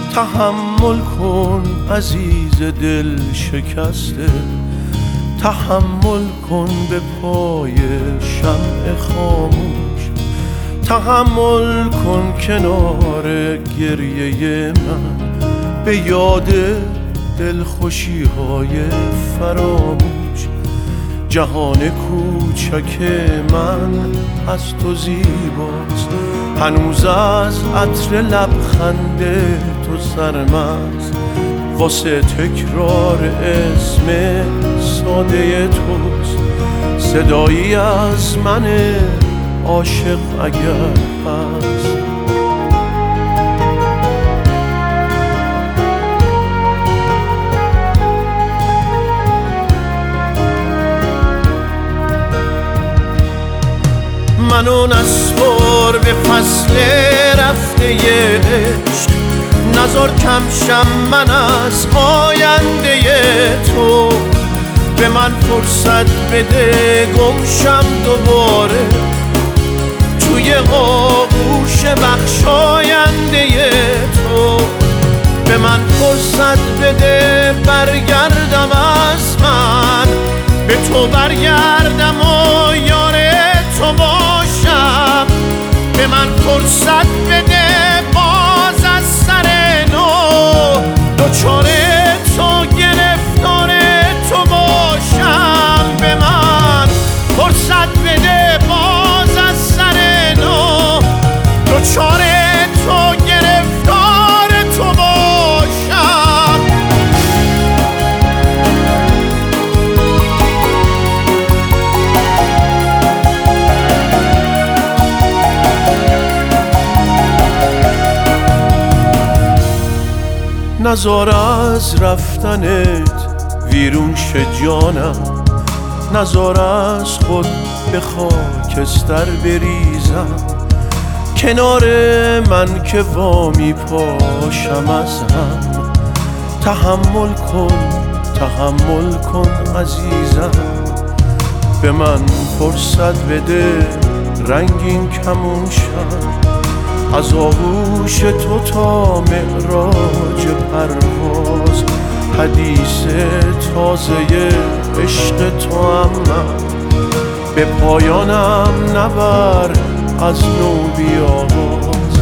تحمل کن عزیز دل شکسته، تحمل کن به پای شمع خاموش، تحمل کن کنار گریه من به یاد دلخوشی های فراموش. جهان کوچک من از تو زیباست، هنوز از عطر لبخند تو سرمست، واسه تکرار اسم ساده توست. صدایی از من عاشق اگر هست، منو نسپار به فصل رفته عشق، نذار کم شم من از آینده تو. به من فرصت بده گم شم دوباره توی آغوش بخشاینده تو. به من فرصت بده برگردم از من، به تو برگردم و یار تو باشم. به من فرصت بده باز از سر نو، دوچار تو گرفتار تو باشم. به من فرصت بده باز از سر نو، دوچار تو گرفتار تو باشم. نزار از رفتنت ویرون شه جانم، نزار از خود به خاکستر بریزم. کنار من که وامی پاشم از هم، تحمل کن عزیزم. به من فرصت بده رنگین کمون شم، از آغوش تو تا معراج پرواز. حدیث تازه عشق تو هم به پایانم نبر از نو بیاواز.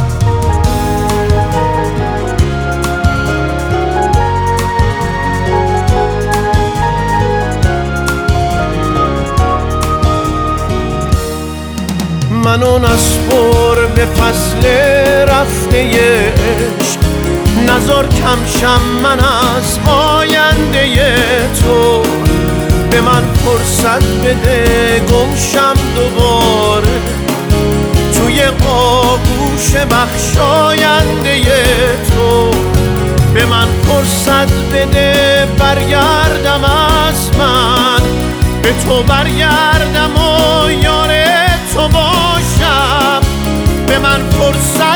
منو نسپار به فصل رفته عشق، نزار کم شم من از آینده تو. به من فرصت بده گم شم دوباره توی آغوش بخشاینده تو. به من فرصت بده برگردم از من، به تو برگردم و یار تو باشم. به من فرصت